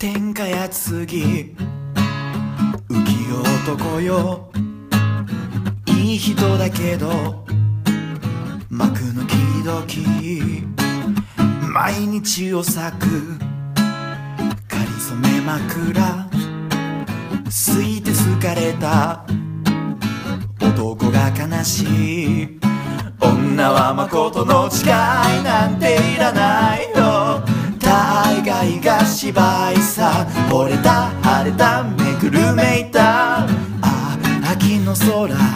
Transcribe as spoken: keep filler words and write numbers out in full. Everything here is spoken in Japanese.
天下や次浮世男よ、いい人だけど幕の切り時、毎日を裂くかりそめ枕、すいて好かれた男が悲しい。女は誠の誓いなんていらないよ、大概が芝居さ。惚れた晴れためくるめいた、あ、秋の空